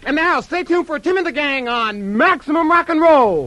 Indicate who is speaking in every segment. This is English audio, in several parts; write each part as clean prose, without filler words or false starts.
Speaker 1: And now, stay tuned for Tim and the Gang on Maximum Rock and Roll.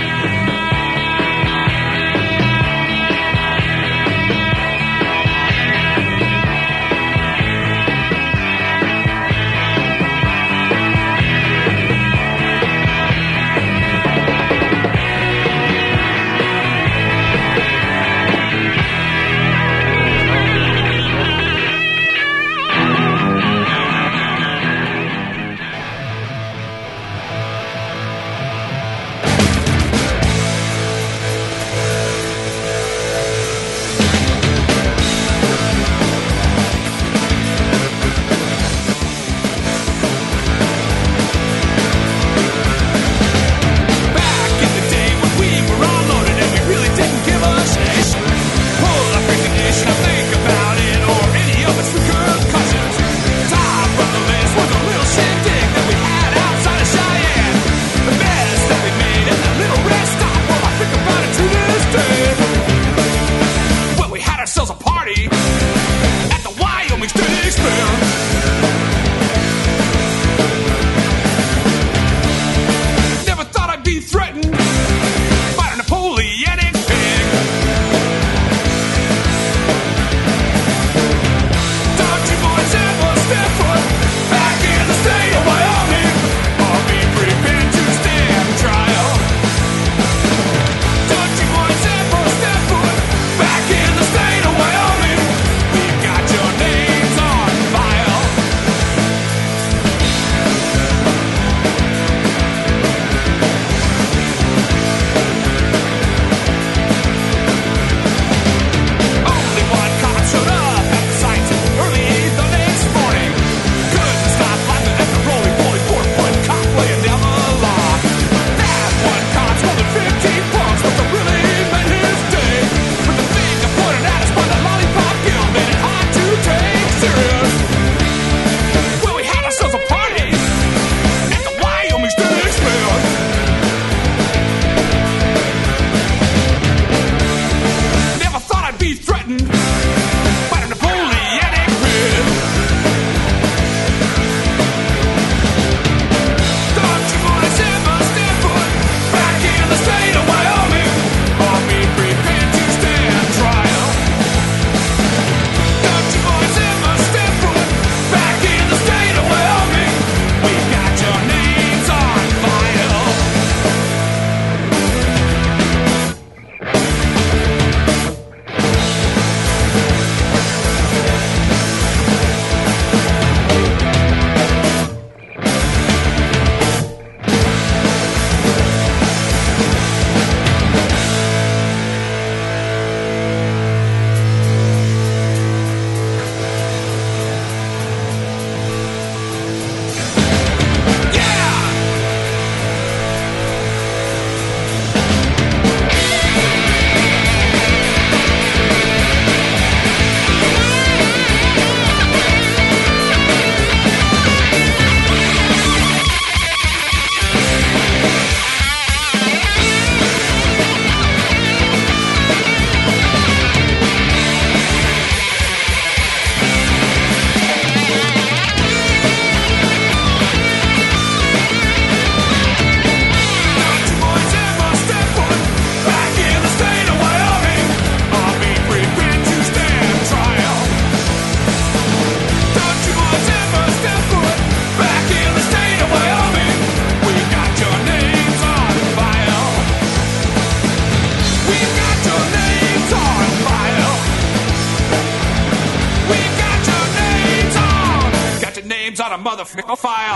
Speaker 2: Motherfucker file.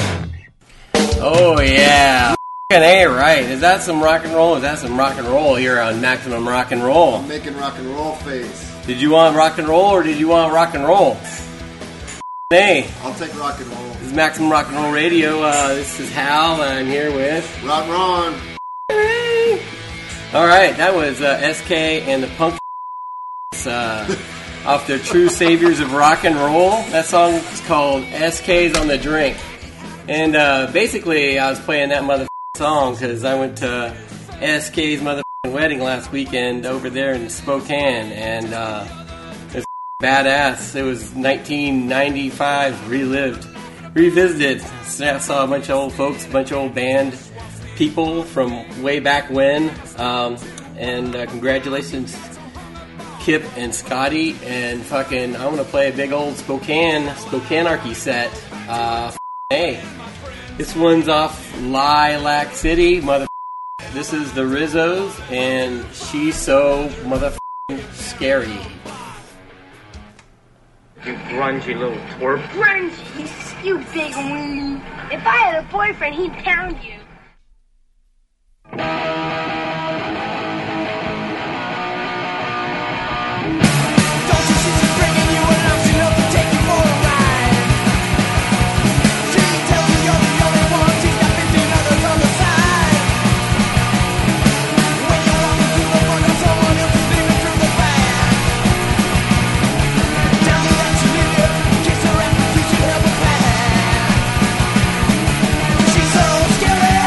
Speaker 3: Oh yeah, A right. Is that some rock and roll? Is that some rock and roll here on Maximum Rock and Roll?
Speaker 4: I'm making rock and roll face.
Speaker 3: Did you want rock and roll or did you want rock and roll? A.
Speaker 4: I'll take rock and roll.
Speaker 3: This is Maximum Rock and Roll Radio. This is Hal. I'm here with
Speaker 4: Ron.
Speaker 3: All right, that was SK and the Punk. Off their True Saviors of Rock and Roll. That song is called SK's on the Drink. And basically, I was playing that song because I went to SK's wedding last weekend over there in Spokane. And it was badass. It was 1995 relived. revisited. I saw a bunch of old folks, a bunch of old band people from way back when. And congratulations, Kip and Scotty. And fucking, I'm gonna play a big old Spokanearchy set. Hey, this one's off Lilac City, mother. This is the Rizzos, and She's So Motherfucking Scary.
Speaker 2: You grungy little twerp.
Speaker 5: Grungy, you big weenie. If I had a boyfriend, he'd pound you.
Speaker 6: She's so scary.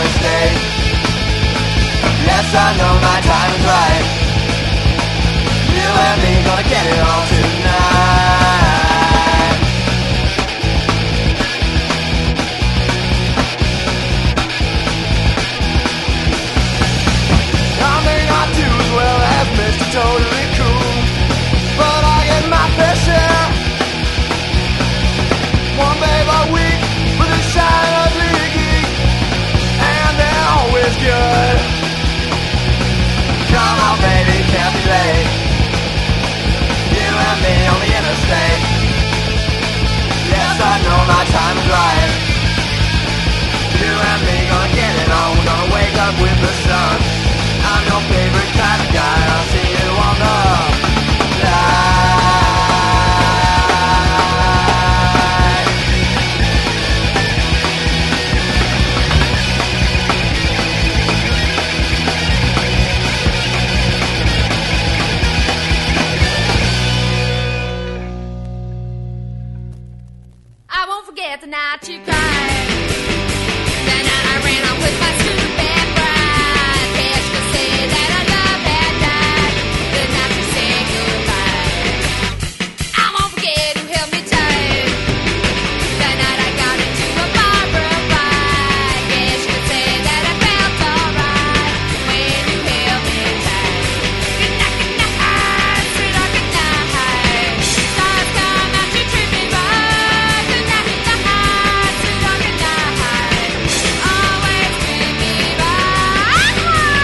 Speaker 6: interstate. Yes, I know my time is right. You and me gonna get it on tonight. I may not do as well as Mr. Totally Cool, but I get my fair share. One babe a week with a shine of geek, and they're always good. Come on, baby, can't be late. You and me on the interstate. Yes, I know my time is right. You and me gonna get it on. We're gonna wake up with the sun. I'm your favorite kind of guy. I'll see you on the line.
Speaker 7: I won't forget the night you cried. The night I ran off with my stupid pride. Cash could say that our love had died. The night you said goodbye. I won't forget who held me tight. The night I got into a barbed fight. Cash could say that I felt alright when you held me tight. Good night, sweetheart, good night. Stars come out, you treat me right. Good night, sweetheart, good night. Always treat me right.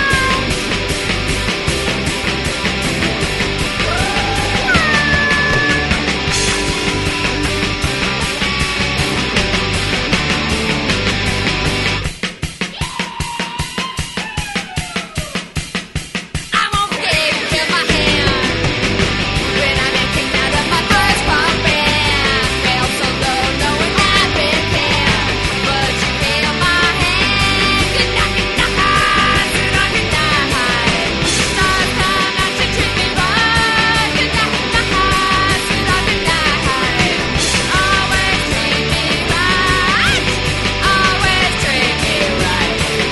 Speaker 7: I won't forget who held my hand when I got kicked out of my first punk band. Felt so low, knowing I'd been canned, but you held my hand. Good night, sweetheart, good night. Stars come out to treat me right. Good night, sweetheart, good night. Always treat me right. Always treat me right.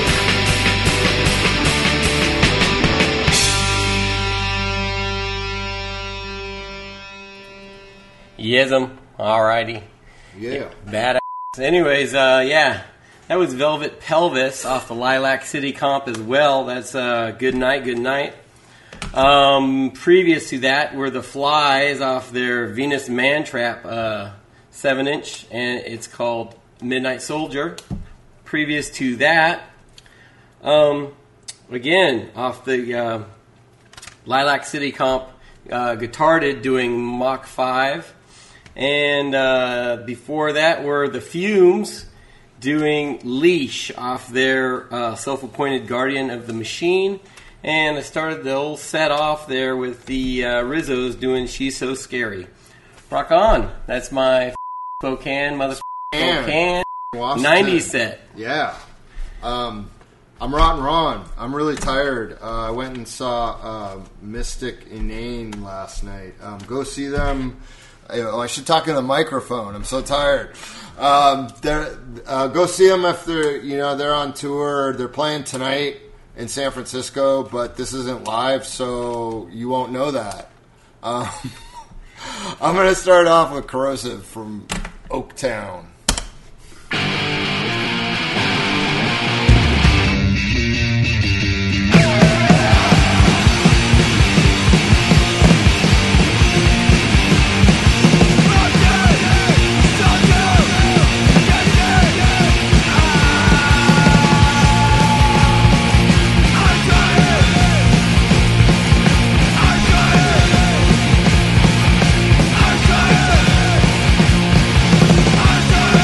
Speaker 3: Yes'm. Alrighty.
Speaker 4: Yeah.
Speaker 3: Badass. Anyways, yeah. That was Velvet Pelvis off the Lilac City comp as well. That's Good Night, Good Night. Previous to that were the Flies off their Venus Mantrap 7-inch, and it's called Midnight Soldier. Previous to that, again, off the Lilac City comp, Guitarded doing Mach 5. And before that were the Fumes doing Leash off their self-appointed Guardian of the Machine. And I started the whole set off there with the Rizzos doing She's So Scary. Rock on. That's my Spokane, Spokane 90s set.
Speaker 4: Yeah. I'm Rotten Ron. I'm really tired. I went and saw Mystic Inane last night. Go see them. I should talk in the microphone. I'm so tired. Go see them if they're on tour. They're playing tonight in San Francisco, but this isn't live, so you won't know that. I'm going to start off with Corrosive from Oaktown.
Speaker 6: I'm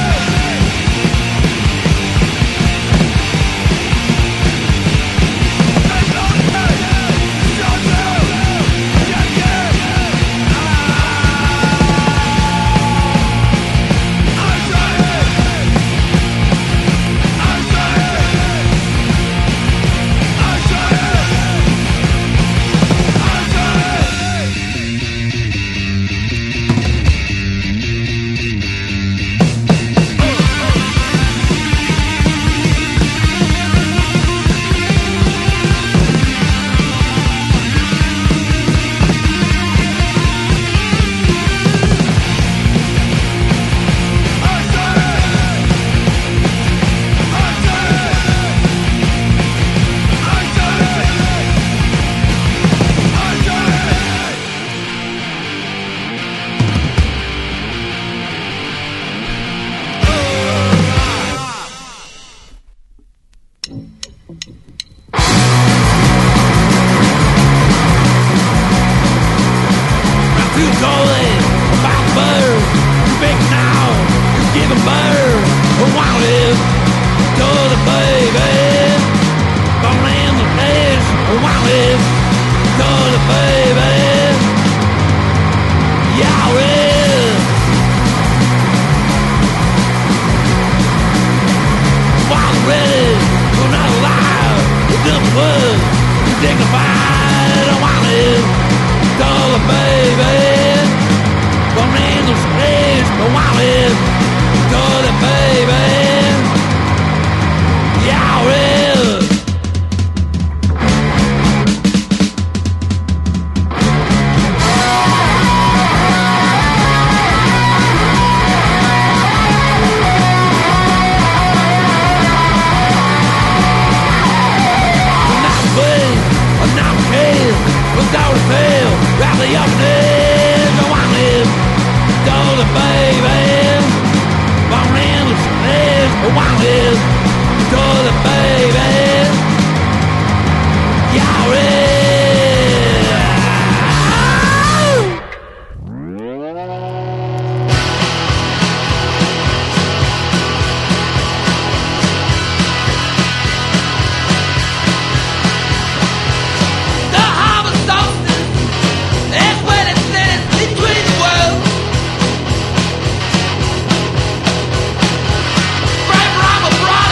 Speaker 8: live. To the baby. Born in the place where I live. To the baby. Yeah, I live. While ready for another life. With them blood. Dignified. I want live. To the baby. Born in the place where I live. To the baby. Yeah, I live. Without a fail, rally up and go on live. To the baby. Born in the place where I live. To the baby. Yeah, I live. The harvest solstice is when it stands between the worlds. Right from a brother.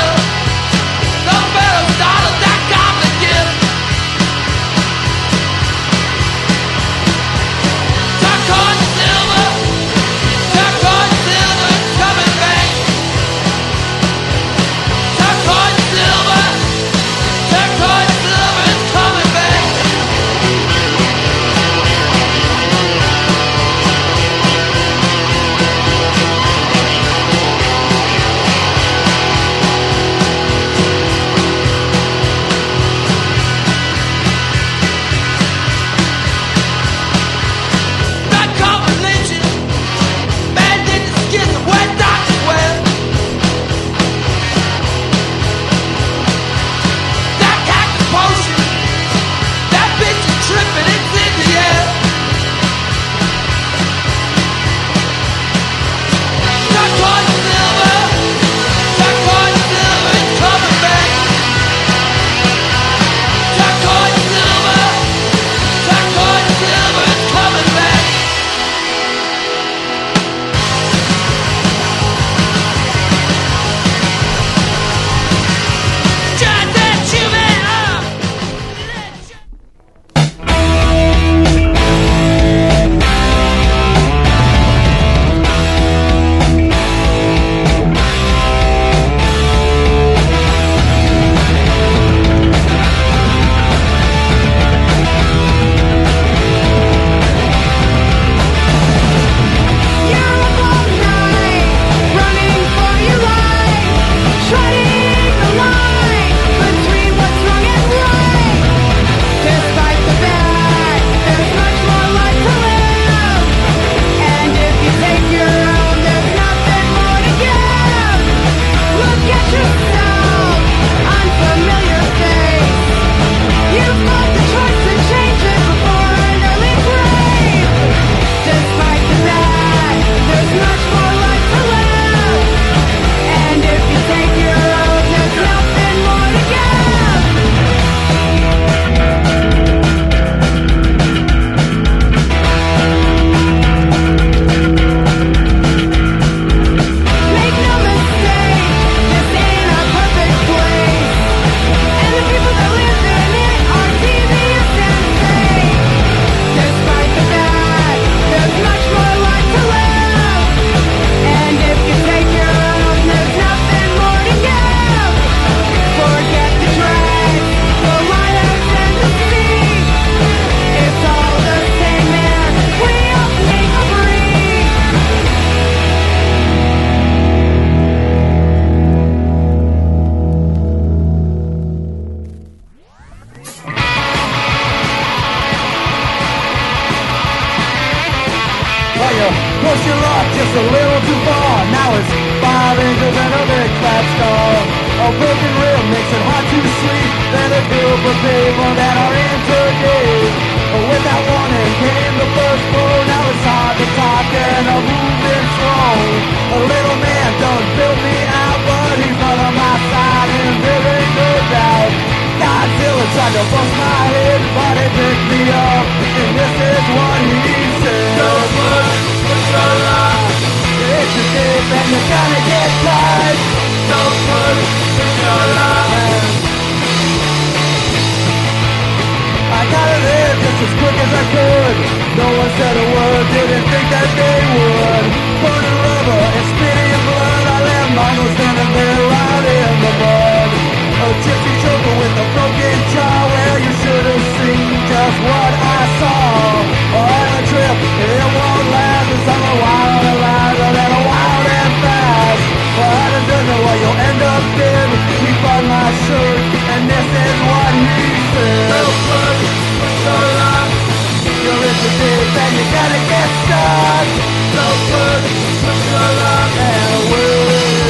Speaker 6: tried to bust my head, but he picked me up, and this is what he said. Don't push your luck. It's a dip and you're gonna get tied. Don't push your luck. I gotta live just as quick as I could. No one said a word, didn't think that they would. Burning rubber and spitting blood, I left Michael standing there out in the mud. A gypsy choker with a broken jaw. Well, you should have seen just what I saw. On a trip, it won't last. It's all a wild and loud and a wild and fast. But I don't know what you'll end up in. He bought my shirt, and this is what he said. Don't push your luck. You're in the deep and you gotta get stuck. Don't push your luck and away.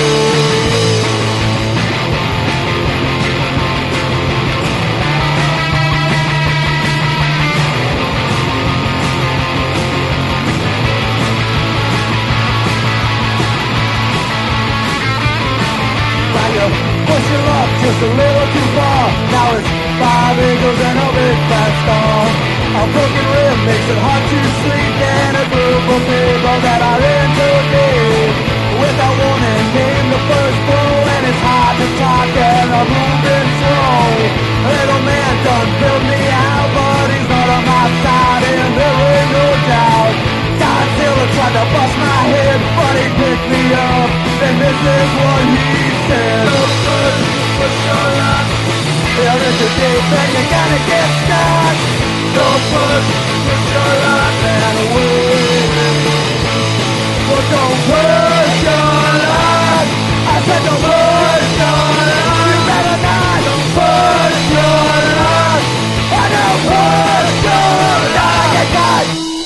Speaker 6: Push your luck just a little too far. Now it's 5 eagles and a big fat star. A broken rib makes it hard to sleep. And a group of people that are in too deep. Without warning came the first blow, and it's hard to talk and I'm moving slow. Little man done built me out, but he's not on my side and there ain't no doubt. Godzilla tried to bust my head, but he picked me up, and this is what he said. Push your luck. There is a deep and you gotta get stuck. Don't push your luck and away. Well, don't push your luck. I said don't push your luck. You better not push your luck. I don't push your luck. You got.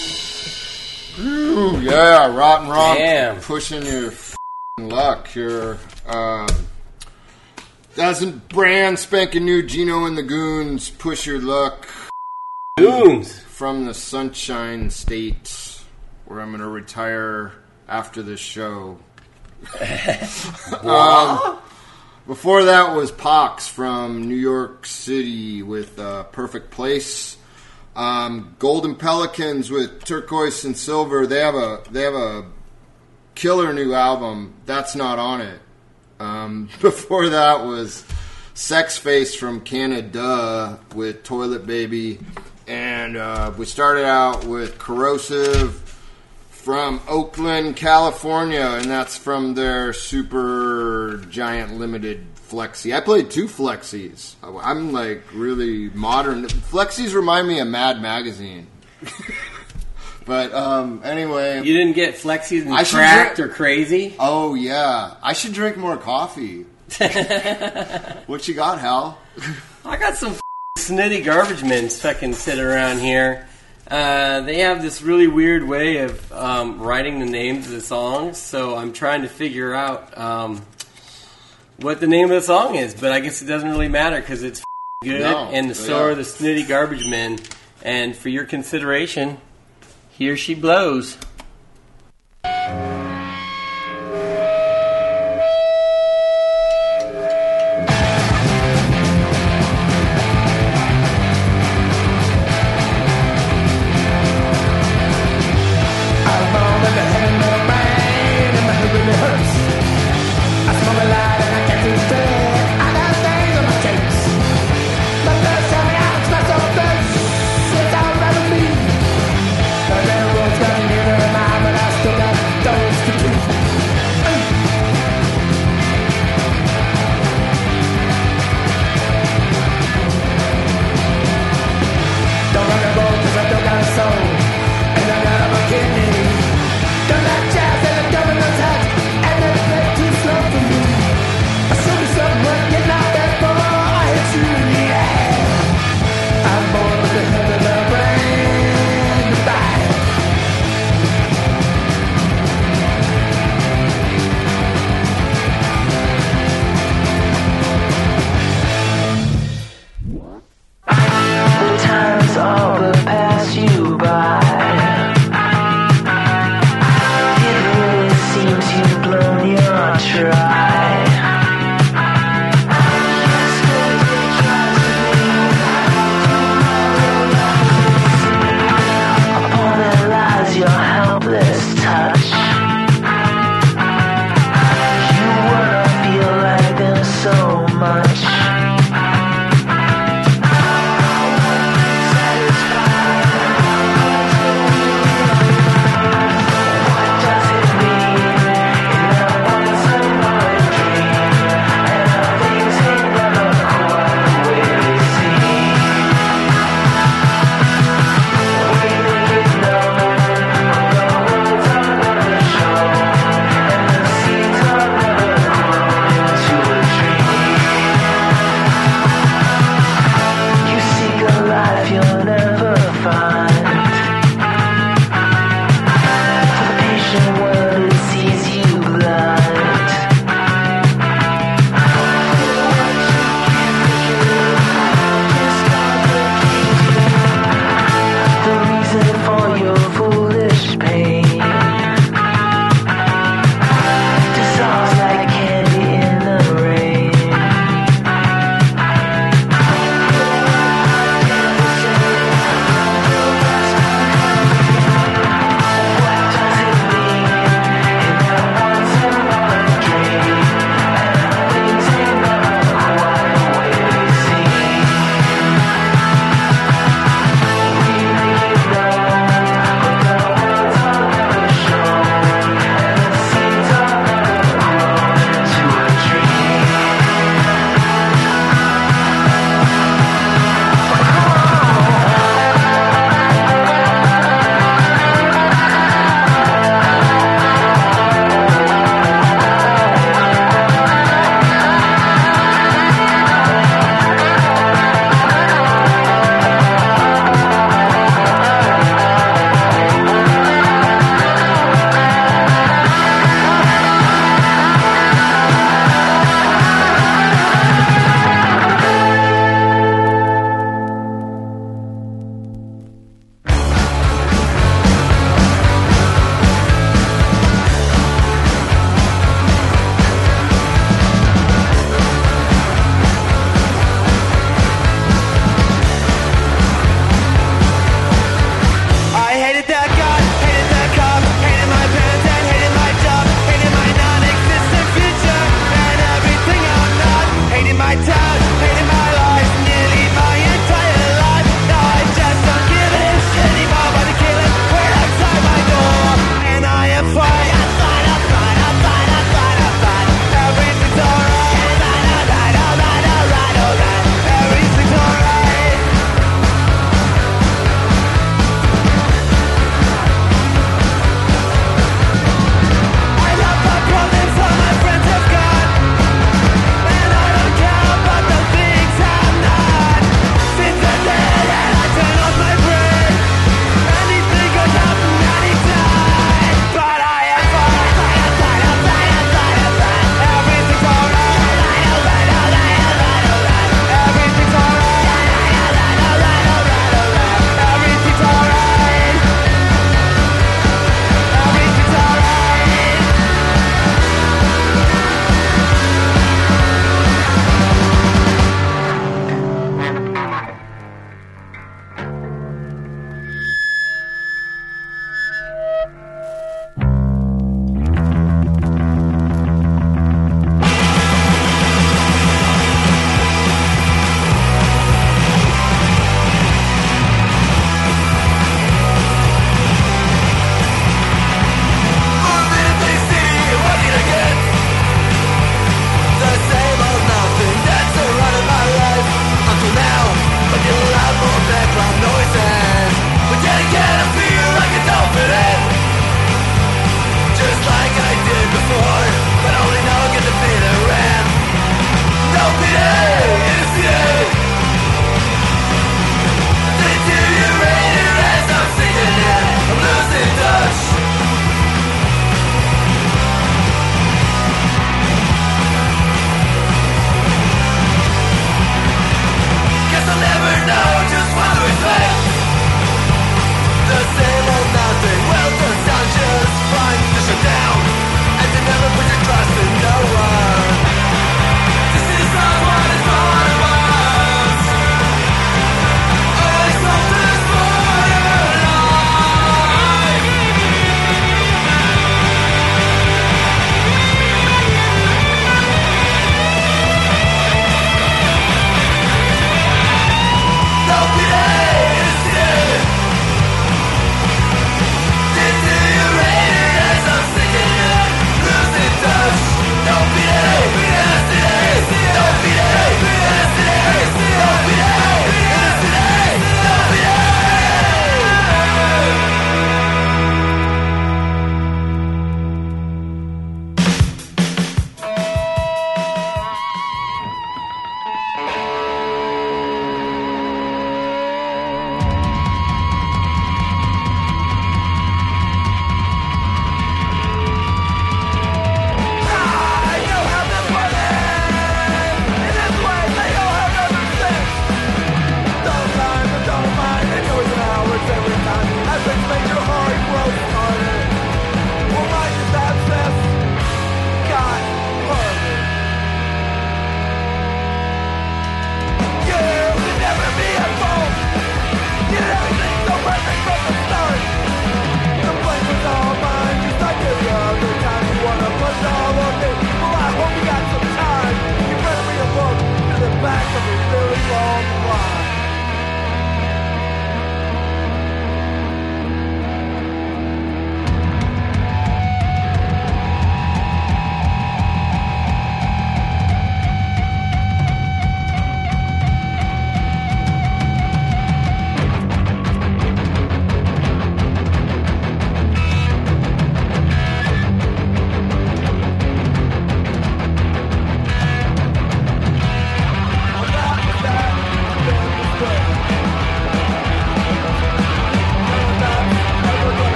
Speaker 4: Ooh, yeah, Rotten Romp.
Speaker 3: Damn.
Speaker 4: Pushing your luck here. That's a brand spanking new Gino and the Goons. Push your luck.
Speaker 3: Goons.
Speaker 4: From the Sunshine State, where I'm going to retire after this show. Before that was Pox from New York City with Perfect Place. Golden Pelicans with Turquoise and Silver. They have a killer new album. That's not on it. Before that was Sex Face from Canada with Toilet Baby. And we started out with Corrosive from Oakland, California. And that's from their Super Giant Limited Flexi. I played 2 Flexis. I'm like really modern. Flexis remind me of Mad Magazine. But anyway.
Speaker 3: You didn't get Flexies and Cracked or Crazy?
Speaker 4: Oh, yeah. I should drink more coffee. What you got, Hal?
Speaker 3: I got some snitty garbage men fucking sitting around here. They have this really weird way of writing the names of the songs, so I'm trying to figure out what the name of the song is, but I guess it doesn't really matter because it's good, and so are the snitty garbage men. And for your consideration, here she blows.
Speaker 6: It's all about me. The railroad's gonna give her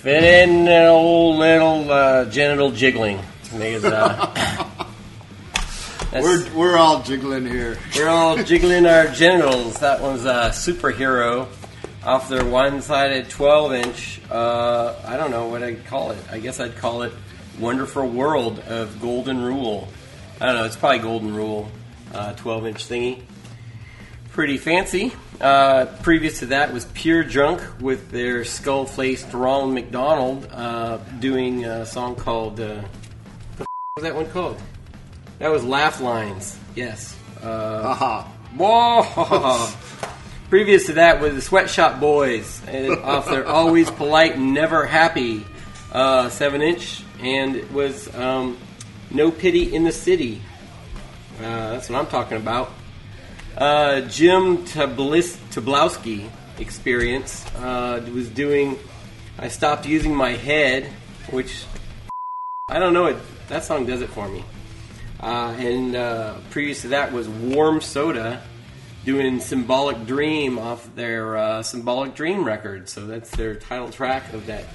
Speaker 3: Fit in an old little genital jiggling. Because,
Speaker 4: We're all jiggling here.
Speaker 3: we're all jiggling our genitals. That one's Superhero off their one-sided 12-inch. I don't know what I'd call it. I guess I'd call it Wonderful World of Golden Rule. I don't know. It's probably Golden Rule 12-inch thingy. Pretty fancy. Previous to that was Pure Drunk with their skull-faced Ronald McDonald doing a song called... what was that one called? That was Laugh Lines. Yes.
Speaker 4: Haha.
Speaker 3: Whoa! Previous to that was the Sweatshop Boys off their Always Polite and Never Happy 7-inch, and it was No Pity in the City. That's what I'm talking about. Jim Toblowski Experience was doing I Stopped Using My Head, which I don't know, that song does it for me. And previous to that was Warm Soda doing Symbolic Dream off their Symbolic Dream record. So that's their title track of that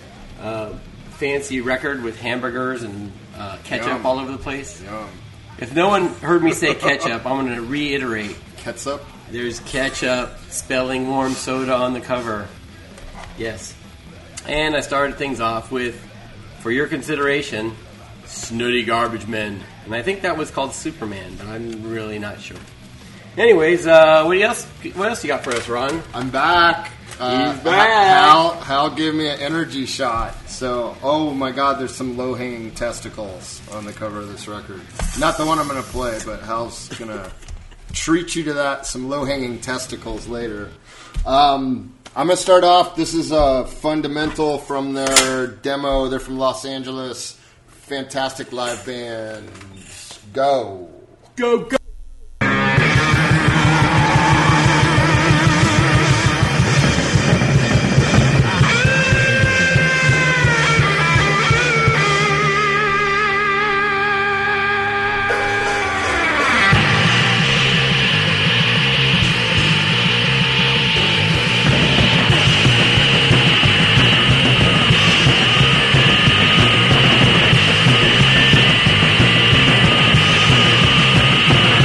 Speaker 3: fancy record with hamburgers and ketchup
Speaker 4: Yum.
Speaker 3: all over the place.
Speaker 4: Yum.
Speaker 3: If no one heard me say ketchup, I'm going to reiterate.
Speaker 4: Ketchup?
Speaker 3: There's ketchup spelling Warm Soda on the cover. Yes. And I started things off with, for your consideration, Snooty Garbage Men. And I think that was called Superman, but I'm really not sure. Anyways, what else you got for us, Ron?
Speaker 4: I'm back.
Speaker 3: He's back.
Speaker 4: Hal gave me an energy shot. So, oh my God, there's some low-hanging testicles on the cover of this record. Not the one I'm going to play, but Hal's going to treat you to that, some low-hanging testicles later. I'm going to start off. This is a Fundamental from their demo. They're from Los Angeles. Fantastic live band. Go.
Speaker 3: Go, go.
Speaker 6: Go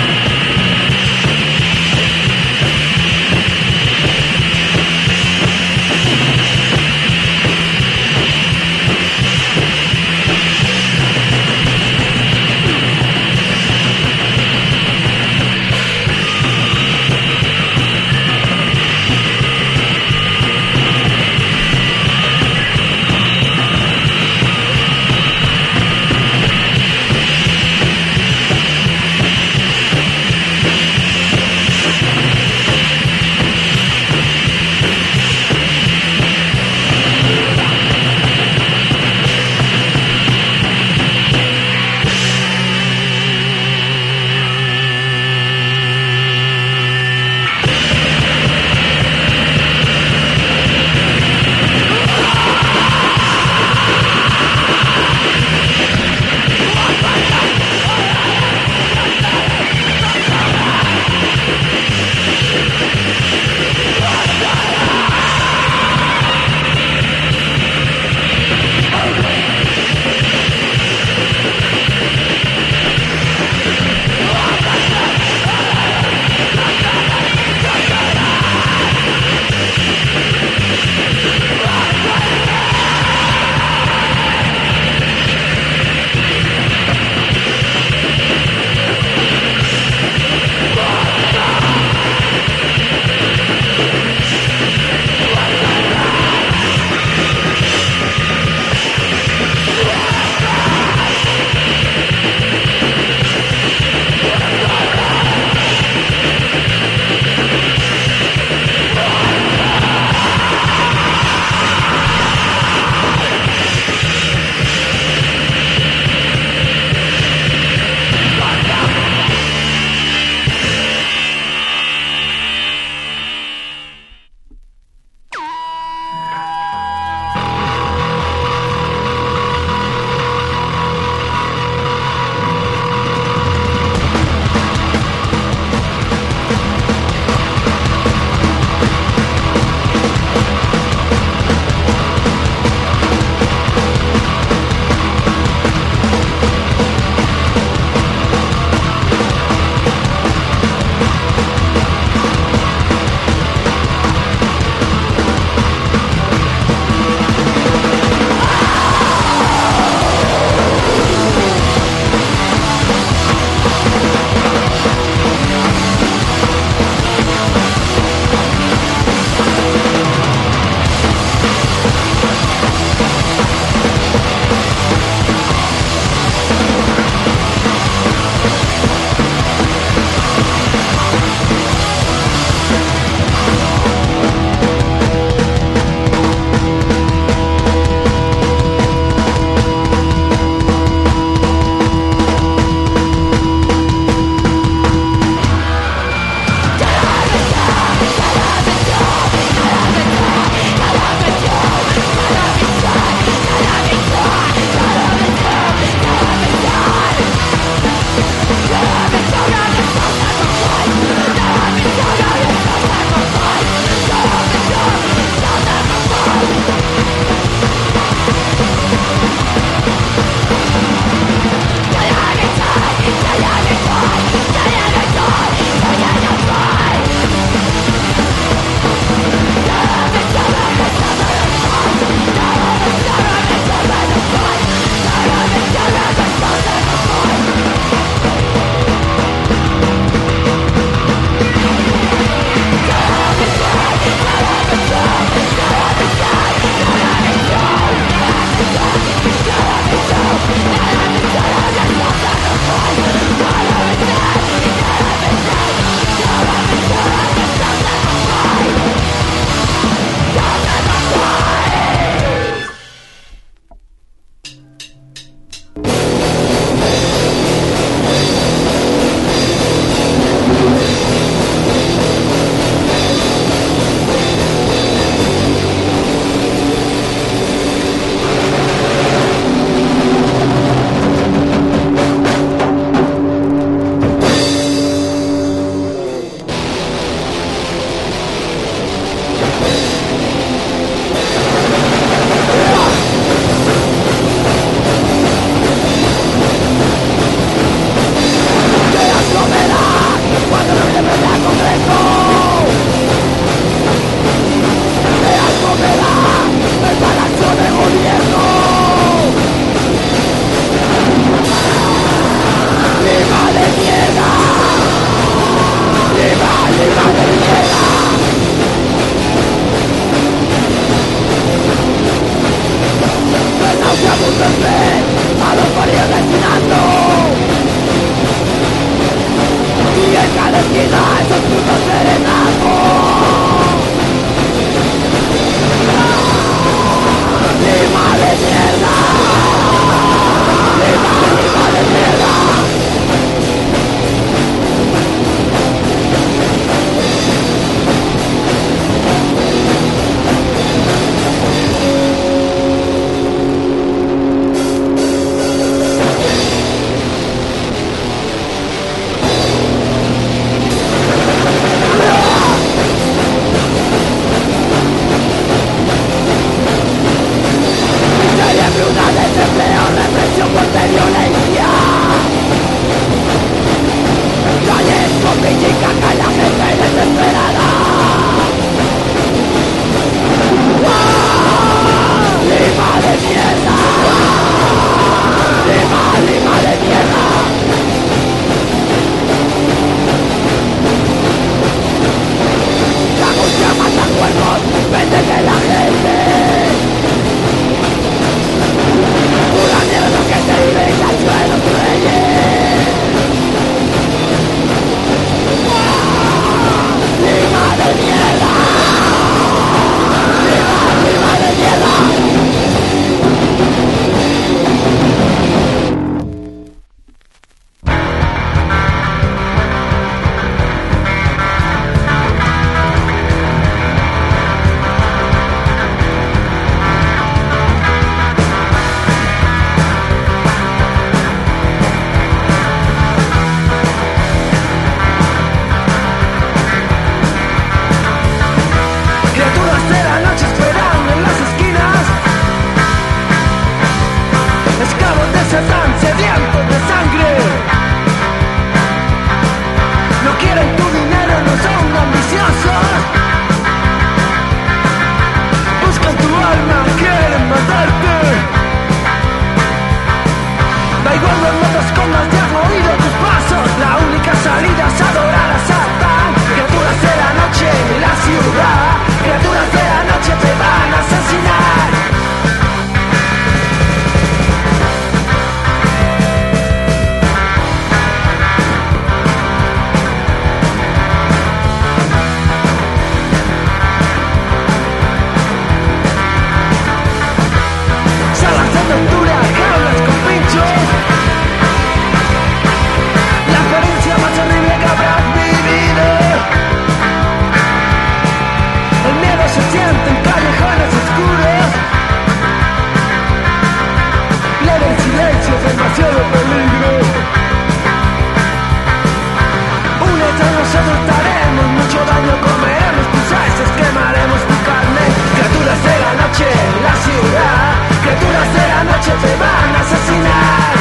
Speaker 6: nosotros daremos mucho daño, comeremos tus salsas, quemaremos tu carne. Criaturas de la noche, la ciudad, criaturas de la noche te van a asesinar.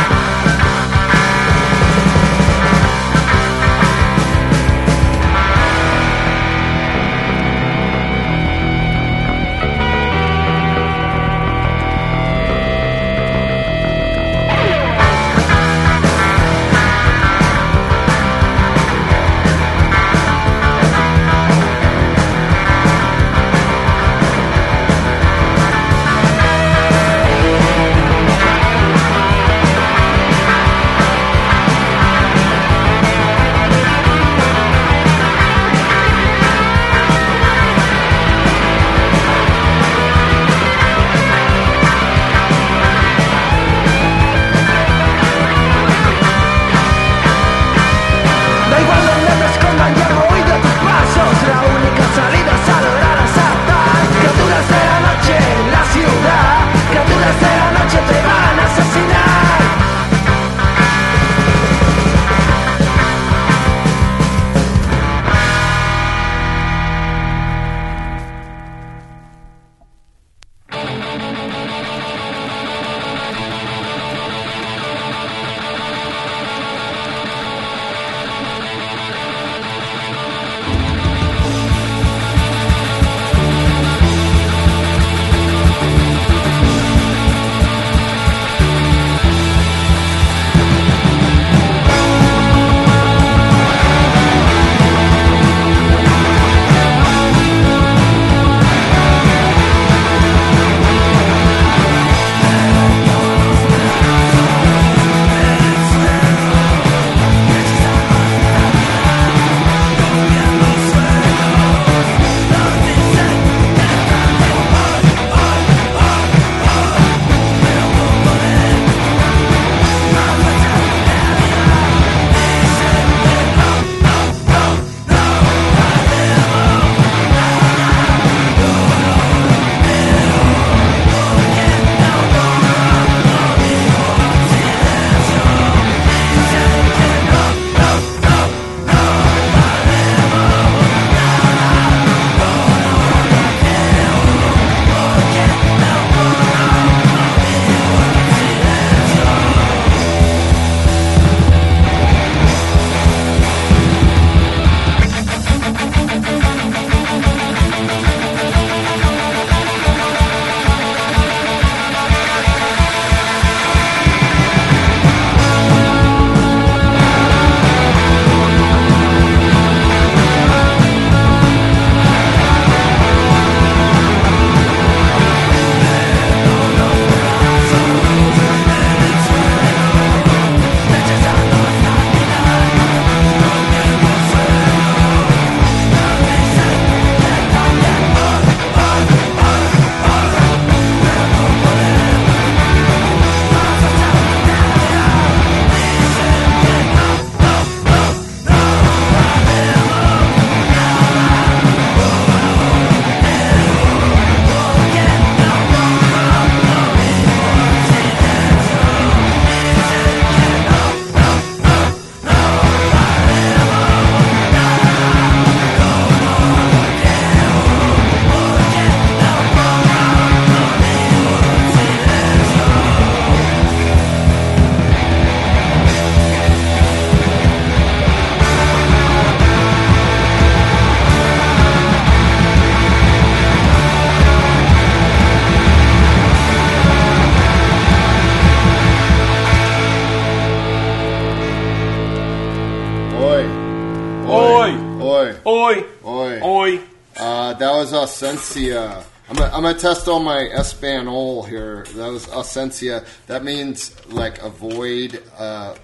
Speaker 4: That was Ausencia. I'm gonna test all my Espanol here. That was Ausencia. That means like avoid a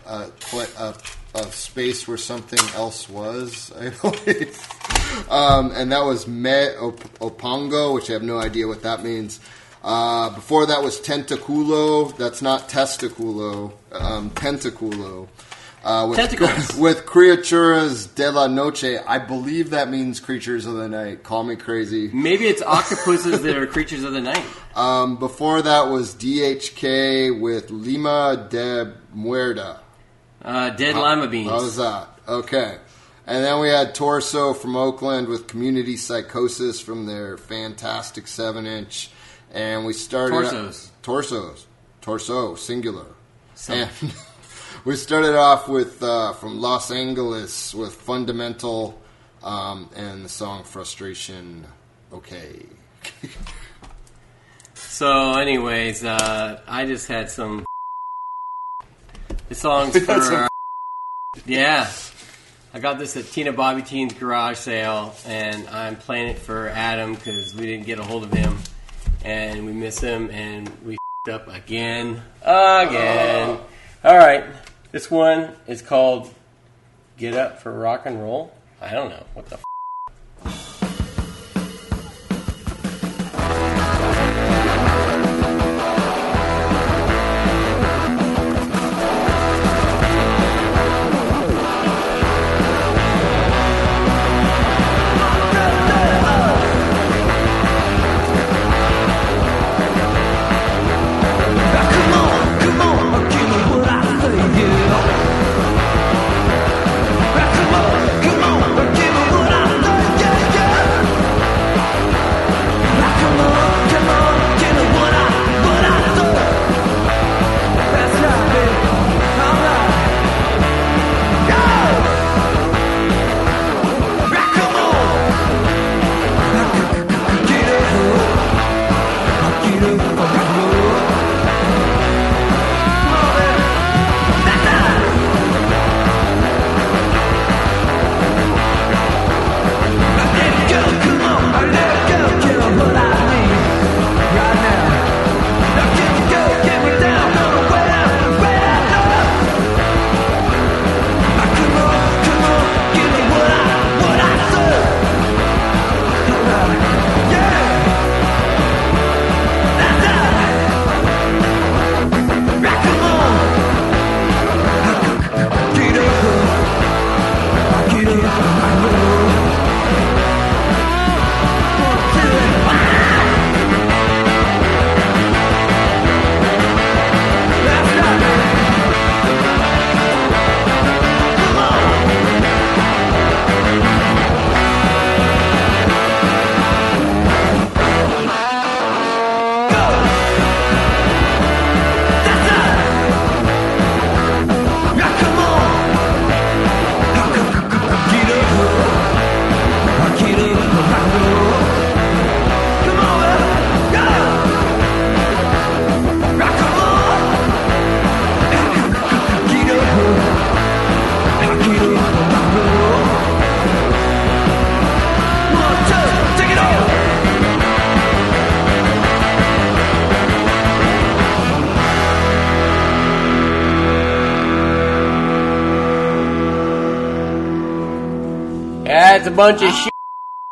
Speaker 4: space where something else was, I believe. And that was Me Opongo, which I have no idea what that means. Before that was Tentaculo. That's not Testaculo. Tentaculo.
Speaker 3: Tentacles.
Speaker 4: With Criaturas de la Noche. I believe that means creatures of the night. Call me crazy.
Speaker 3: Maybe it's octopuses that are creatures of the night.
Speaker 4: Before that was DHK with Lima de Muerda.
Speaker 3: Dead lima beans.
Speaker 4: How was that? Okay. And then we had Torso from Oakland with Community Psychosis from their fantastic 7-inch. And we started... Torso, singular. And we started off with from Los Angeles with Fundamental and the song Frustration. Okay.
Speaker 3: So, anyways, I just had some... The song's for... Yeah. I got this at Tina Bobby Teen's garage sale, and I'm playing it for Adam because we didn't get a hold of him, and we miss him, and we f***ed up again. All right, this one is called Get Up for Rock and Roll. I don't know what the f***. That's a bunch of shit.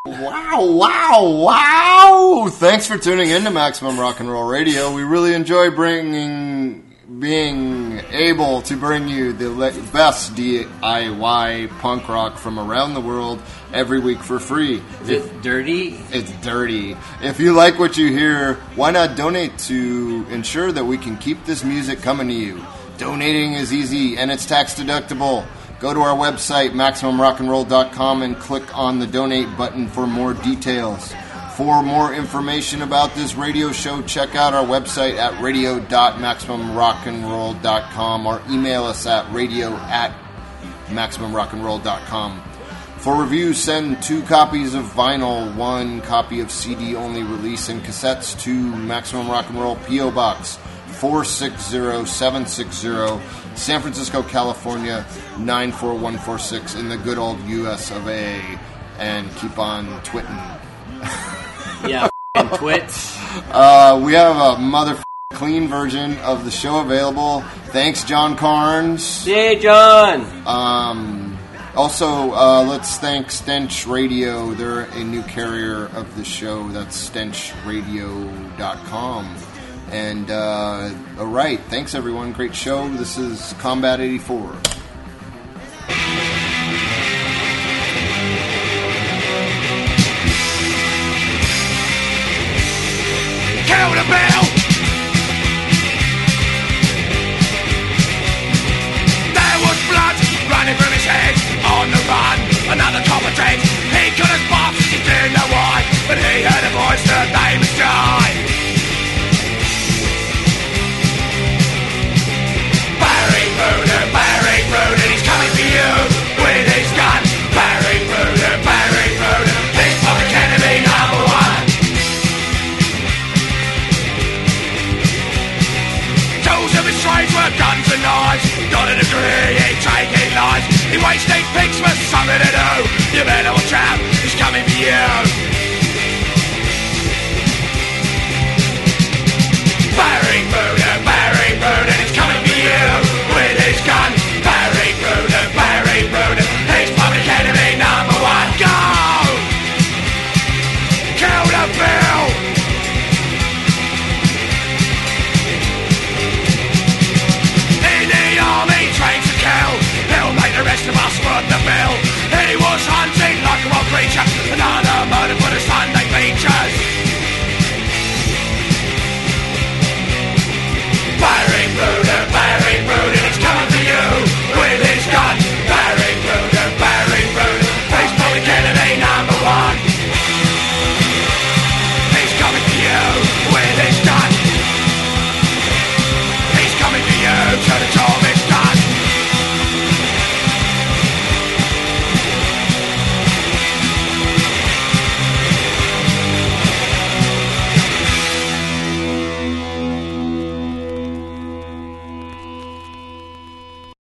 Speaker 4: Wow. Thanks for tuning in to Maximum Rock and Roll Radio. We really enjoy being able to bring you the best DIY punk rock from around the world every week for free.
Speaker 3: Is it dirty?
Speaker 4: It's dirty. If you like what you hear, why not donate to ensure that we can keep this music coming to you? Donating is easy and it's tax deductible. Go to our website, MaximumRockandRoll.com, and click on the donate button for more details. For more information about this radio show, check out our website at radio.MaximumRockandRoll.com or email us at radio@MaximumRockandRoll.com. For reviews, send 2 copies of vinyl, 1 copy of CD-only release, and cassettes to Maximum Rock and Roll P.O. Box 460760, San Francisco, California 94146 in the good old U.S. of A. And keep on twitting.
Speaker 3: Yeah, twits.
Speaker 4: We have a clean version of the show available. Thanks, John Carnes.
Speaker 3: Hey, John.
Speaker 4: Also, let's thank Stench Radio. They're a new carrier of the show. That's stenchradio.com. And, all right. Thanks, everyone. Great show. This is Combat 84.